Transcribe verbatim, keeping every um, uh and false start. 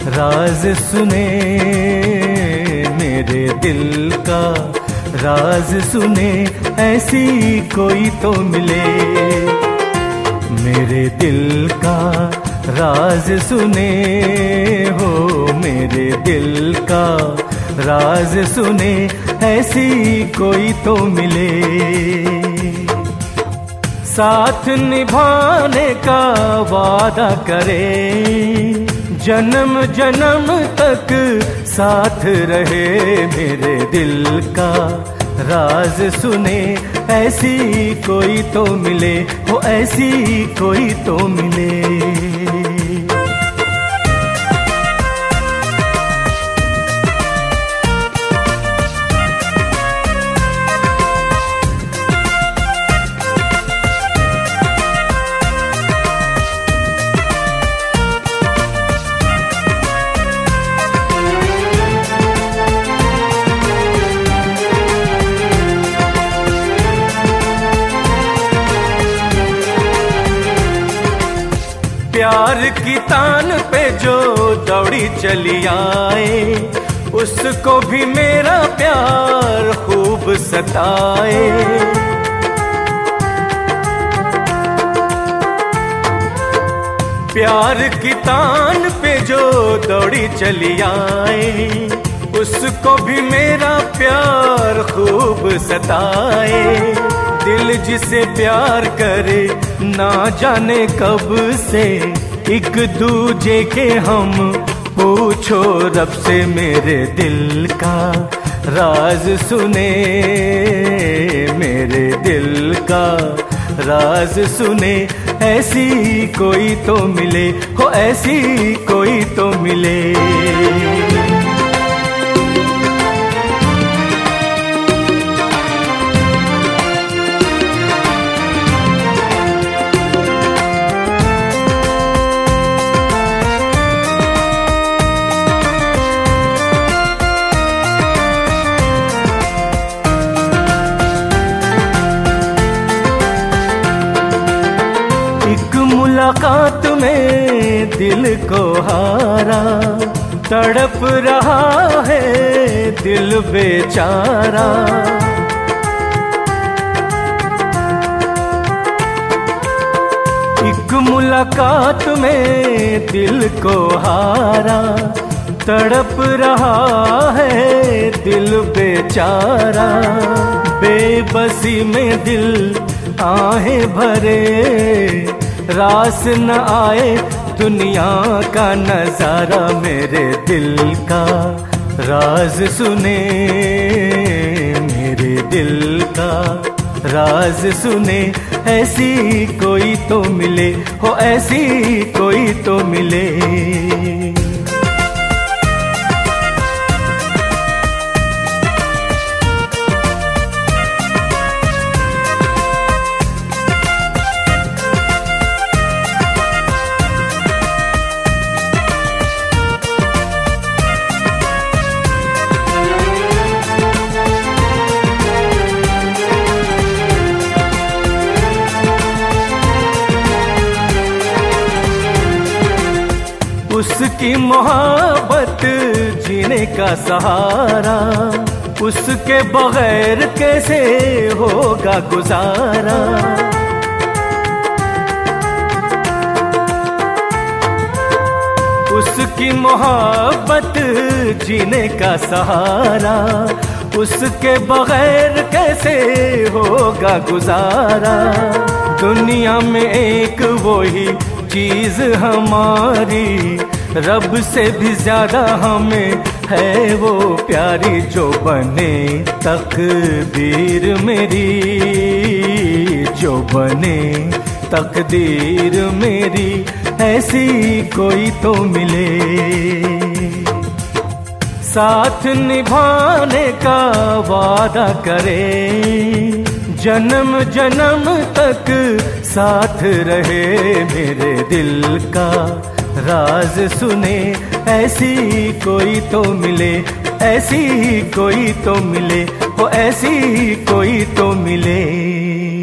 राज सुने, मेरे दिल का राज सुने, ऐसी कोई तो मिले। मेरे दिल का राज सुने हो, मेरे दिल का राज सुने, ऐसी कोई तो मिले। साथ निभाने का वादा करे, जन्म जन्म तक साथ रहे। मेरे दिल का राज सुने, ऐसी कोई तो मिले, हो ऐसी कोई तो मिले। प्यार की तान पे जो दौड़ी चली आए, उसको भी मेरा प्यार खूब सताए। प्यार की तान पे जो दौड़ी चली आए, उसको भी मेरा प्यार खूब सताए। दिल जिसे प्यार करे, ना जाने कब से एक दूजे के हम पूछो रब से। मेरे दिल का राज सुने, मेरे दिल का राज सुने, ऐसी कोई तो मिले, हो ऐसी कोई तो मिले। मुलाकात में दिल को हारा, तड़प रहा है दिल बेचारा। एक मुलाकात में दिल को हारा, तड़प रहा है दिल बेचारा। बेबसी में दिल आहें भरे, रास न आए दुनिया का नजारा। मेरे दिल का राज सुने, मेरे दिल का राज सुने, ऐसी कोई तो मिले, हो ऐसी कोई तो मिले। उसकी मोहब्बत जीने का सहारा, उसके बगैर कैसे होगा गुजारा। उसकी मोहब्बत जीने का सहारा, उसके बगैर कैसे होगा गुजारा। दुनिया में एक वही चीज हमारी, रब से भी ज्यादा हमें है वो प्यारी। जो बने तकदीर मेरी, जो बने तकदीर मेरी, ऐसी कोई तो मिले। साथ निभाने का वादा करे, जन्म जन्म तक साथ रहे। मेरे दिल का राज सुने, ऐसी कोई तो मिले, ऐसी कोई तो मिले, ओ ऐसी कोई तो मिले।